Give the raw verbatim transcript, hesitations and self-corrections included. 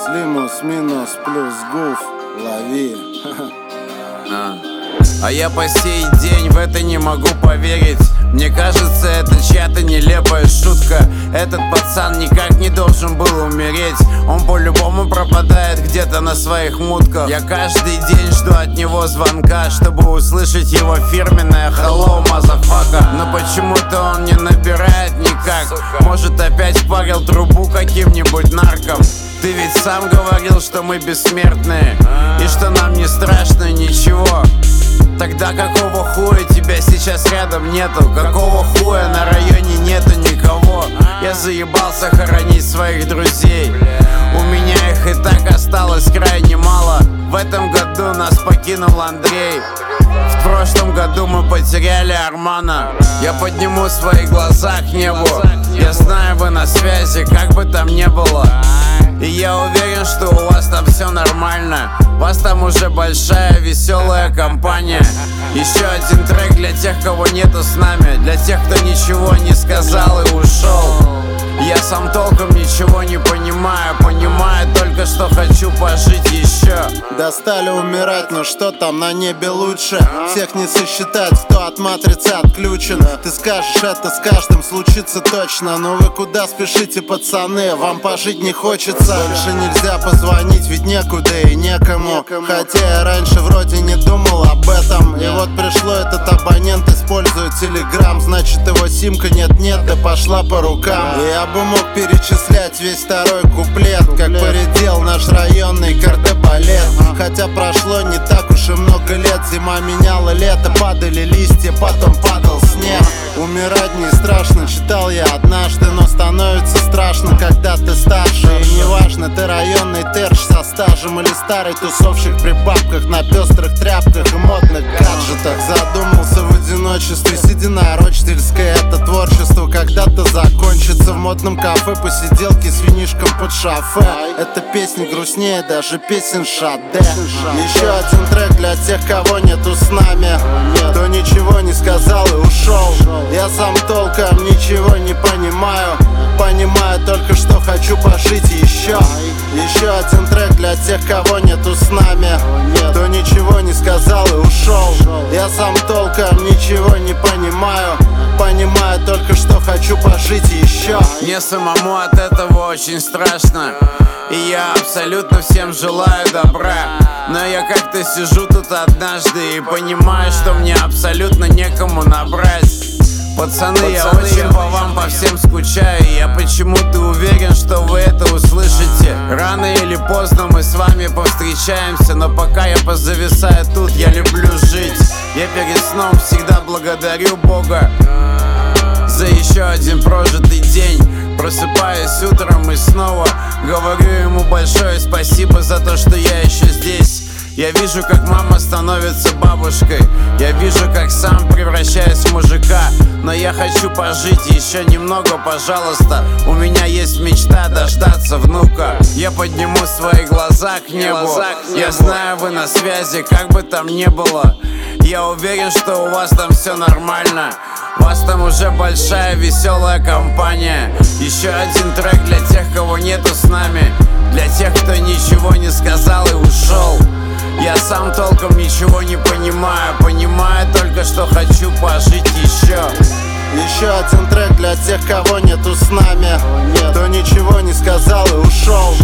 Лимус, минус, плюс, гуф, лови. А. а я по сей день в это не могу поверить. Мне кажется, это чья-то нелепая шутка. Этот пацан никак не должен был умереть. Он по-любому пропадает где-то на своих мутках. Я каждый день жду от него звонка, чтобы услышать его фирменное hello, motherfucker. Но почему-то он не набирает никак. Может, опять парил трубу каким-нибудь нарком. Ты ведь сам говорил, что мы бессмертные и что нам не страшно ничего. Тогда какого хуя тебя сейчас рядом нету? Какого хуя на районе нету никого? Я заебался хоронить своих друзей. У меня их и так осталось крайне мало. В этом году нас покинул Андрей. В прошлом году мы потеряли Армана. Я подниму свои глаза к небу. Я знаю, вы на связи, как бы там ни было. И я уверен, что у вас там все нормально. У вас там уже большая веселая компания. Еще один трек для тех, кого нету с нами. Для тех, кто ничего не сказал и ушел. Я сам толком ничего не понимаю. Понимаю только, что хочу пожить еще. Достали умирать, но что там на небе лучше? Всех не сосчитать, кто от матрицы отключен. Ты скажешь, это с каждым случится точно. Но вы куда спешите, пацаны? Вам пожить не хочется. Больше нельзя позвонить, ведь некуда и некому. Хотя я раньше вроде не думал об этом. И вот пришло, этот абонент использует телеграм. Значит, его симка нет-нет, да пошла по рукам. И я бы мог перечислять весь второй куплет, как поредел наш районный кардебалет. Хотя прошло не так уж и много лет. Зима меняла лето, падали листья, потом падал снег. Умирать не страшно, читал я однажды. Но становится страшно, когда ты старше. И неважно, ты районный терш со стажем или старый тусовщик при бабках на пестрых тряпках и модных гаджетах. Задумался в одиночестве, сиди на Рочдельской. Это творчество когда-то закончится. В модном кафе посиделки с винишком под шофе. Эта песня грустнее даже песен Шаде. Еще один трек для тех, кого нету с нами, кто ничего не сказал и ушел. Я сам толком ничего не понимаю. Понимаю только, что хочу пожить еще. Еще один трек для тех, кого нету с нами, кто ничего не сказал и ушел. Я сам толком ничего не понимаю. Понимаю только, что хочу пожить еще. Мне самому от этого очень страшно. И я абсолютно всем желаю добра. Но я как-то сижу тут однажды и понимаю, что мне абсолютно некому набрать. Пацаны, Пацаны я очень по вам, по всем скучаю. И я почему-то уверен, что вы это услышите. Рано или поздно мы с вами повстречаемся. Но пока я позависаю тут, я люблю жить. Я перед сном всегда благодарю Бога за еще один прожитый день. Просыпаюсь утром и снова говорю ему большое спасибо за то, что я еще здесь. Я вижу, как мама становится бабушкой. Я вижу, как сам превращаюсь в мужика. Но я хочу пожить еще немного, пожалуйста. У меня есть мечта дождаться внука. Я подниму свои глаза к небу. Я знаю, вы на связи, как бы там ни было. Я уверен, что у вас там все нормально. У вас там уже большая веселая компания. Еще один трек для тех, кого нету с нами. Для тех, кто ничего не сказал и ушел. Я сам толком ничего не понимаю. Понимаю только, что хочу пожить еще. Еще один трек для тех, кого нету с нами, кто ничего не сказал и ушел.